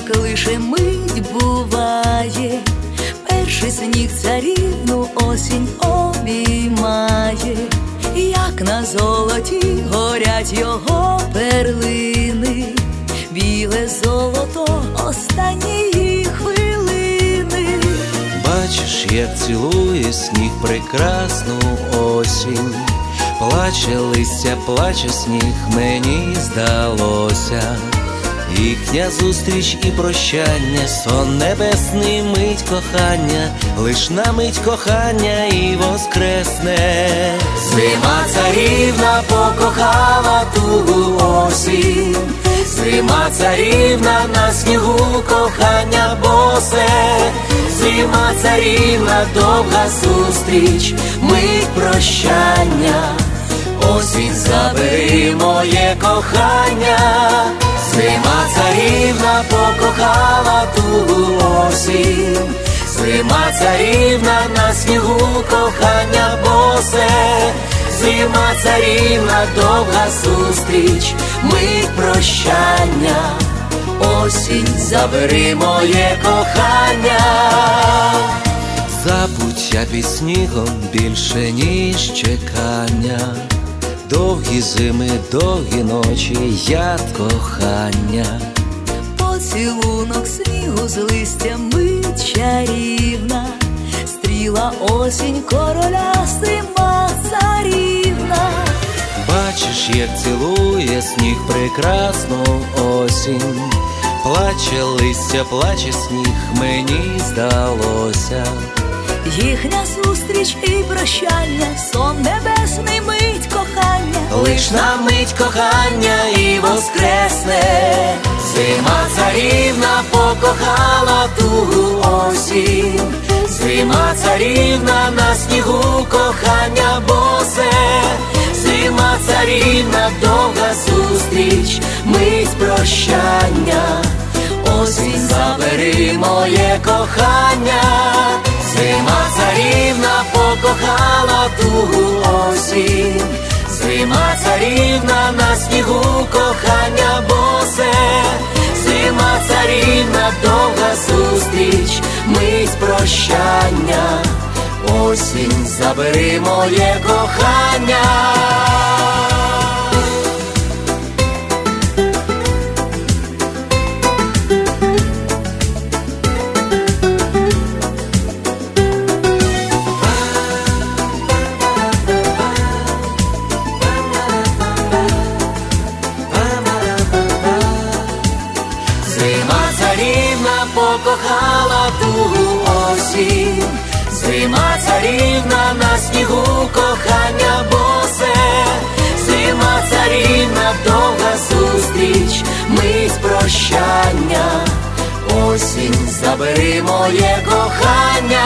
солодка лише мить буває, перший сніг царівну осінь обіймає, як на золоті горять його перлини, біле золото останньої хвилини. Бачиш, як цілує сніг прекрасну осінь, плаче листя, плаче сніг, мені здалося. Їхня зустріч і прощання, сон небесний, мить кохання, лиш на мить кохання і воскресне. Зима царівна покохала ту осінь, зима царівна на снігу кохання босе. Зима царівна, довга зустріч, мить прощання, осінь забери моє кохання. Зима царівна покохала ту осінь, зима царівна на снігу кохання босе. Зима царівна, довга зустріч, мить прощання, осінь забери моє кохання. Забуття під снігом більше ніж чекання, довгі зими, довгі ночі, яд кохання. Поцілунок снігу з листям, мить чарівна, стріла осінь короля, зима царівна. Бачиш, як цілує сніг прекрасну осінь, плаче листя, плаче сніг, мені здалося. Їхня зустріч і прощання, сон небесний, мить кохання, лиш на мить кохання і воскресне. Зима царівна покохала ту осінь, зима царівна на снігу кохання босе. Зима царівна, довга зустріч, мить прощання, осінь забери моє кохання. Зима царівна покохала ту осінь, зима царівна на снігу кохання босе. Зима царівна, довга зустріч, мить прощання, осінь забери моє кохання. Зима царівна покохала ту осінь, зима царівна на снігу кохання босе. Зима царівна, довга зустріч, мить прощання, осінь забери моє кохання.